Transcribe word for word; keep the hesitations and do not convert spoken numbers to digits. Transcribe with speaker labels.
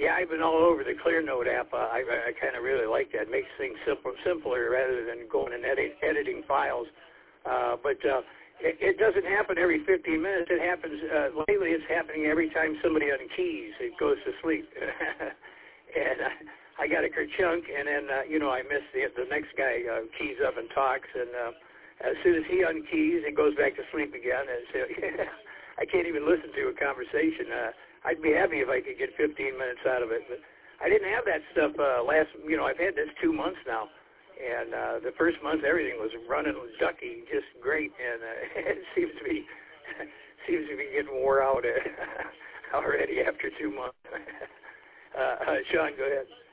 Speaker 1: Yeah, I've been all over the ClearNote app. Uh, I, I kind of really like that. It makes things simple, simpler rather than going and edit, editing files. Uh, but uh, it, it doesn't happen every fifteen minutes. It happens, uh, lately it's happening every time somebody unkeys. It goes to sleep. and I, I got a kerchunk, and then, uh, you know, I miss the, the next guy uh, keys up and talks, and uh, as soon as he unkeys, it goes back to sleep again. And so, I can't even listen to a conversation. Uh, I'd be happy if I could get fifteen minutes out of it, but I didn't have that stuff uh, last, you know, I've had this two months now, and uh, the first month everything was running ducky just great, and uh, it seems to be seems to be getting wore out uh, already after two months. uh, uh, Sean, go ahead.